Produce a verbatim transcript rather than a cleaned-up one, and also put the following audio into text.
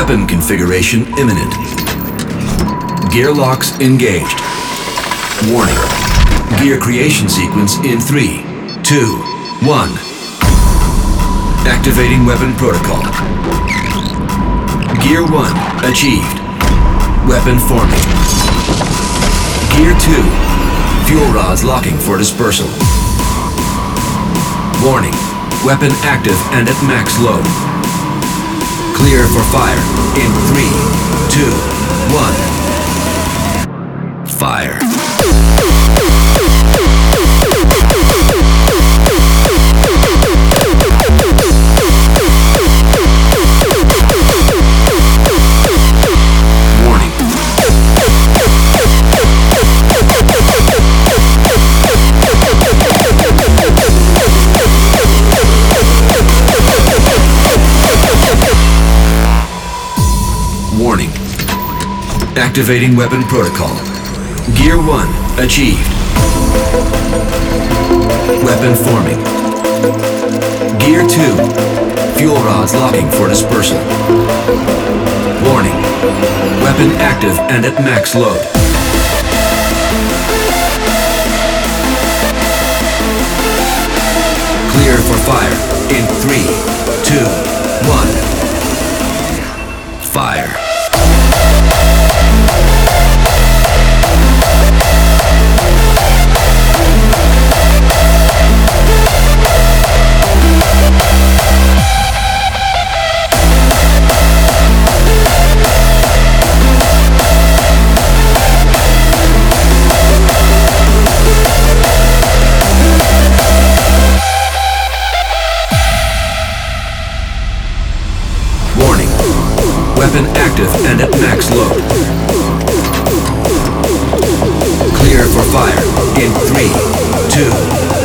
Weapon configuration imminent. Gear locks engaged. Warning. Gear creation sequence in three, two, one. Activating weapon protocol. Gear one achieved. Weapon forming. Gear two. Fuel rods locking for dispersal. Warning. Weapon active and at max load. Clear for fire in three, two, one. Fire. Warning. Warning. Activating weapon protocol. Gear one achieved. Weapon forming. Gear two. Fuel rods locking for dispersal. Warning. Weapon active and at max load. Clear for fire in three, two, one. Fire. Weapon active and at max load. Clear for fire in three, two,